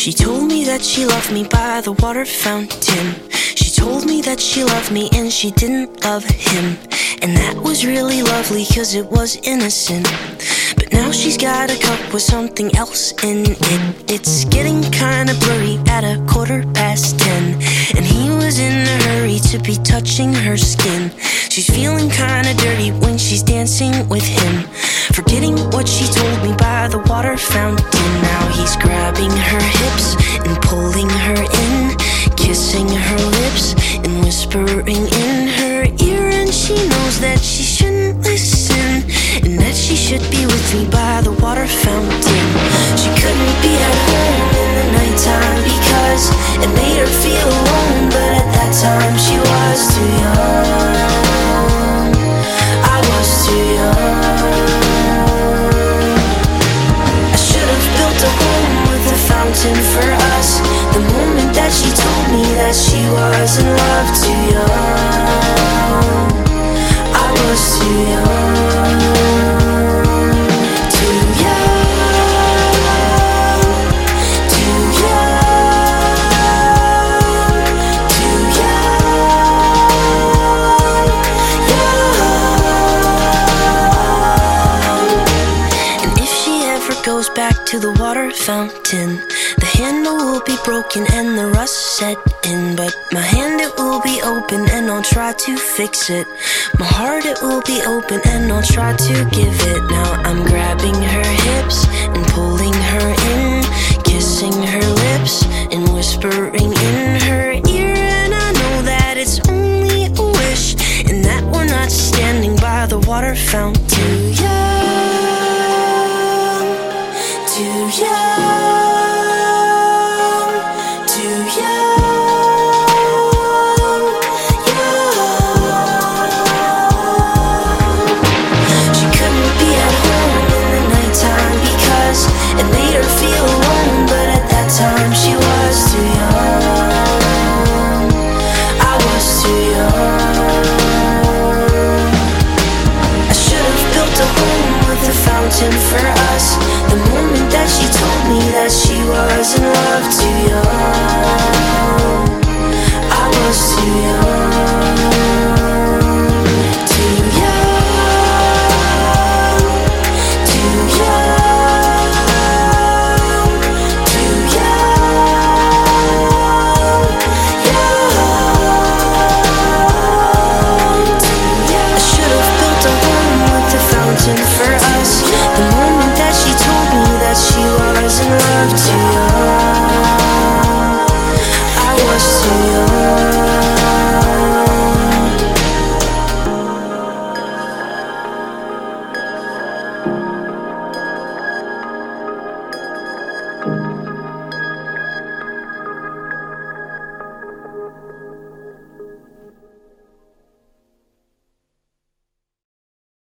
She told me that she loved me by the water fountain. She told me that she loved me and she didn't love him. And that was really lovely cause it was innocent. But now she's got a cup with something else in it. It's getting kinda blurry at 10:15. And he was in a hurry to be touching her skin. She's feeling kinda dirty when she's dancing with him, forgetting what she told me by the water fountain. Now he's grabbing her hips and pulling her in, kissing her lips and whispering in her ear. And she knows that she shouldn't listen, and that she should be with me by the water fountain. She couldn't be at home in the nighttime because it made her feel alone. But at that time she was too young. I was too young. I should have built a home with a fountain for us. The moment that she told me that she was in love, too young. I was too young. Too young. Too young. Too young. Young. And if she ever goes back to the water fountain, the handle will be broken and the rust set in. But my hand, it will be open and I'll try to fix it. My heart, it will be open and I'll try to give it. Now I'm grabbing her hips and pulling her in, kissing her lips and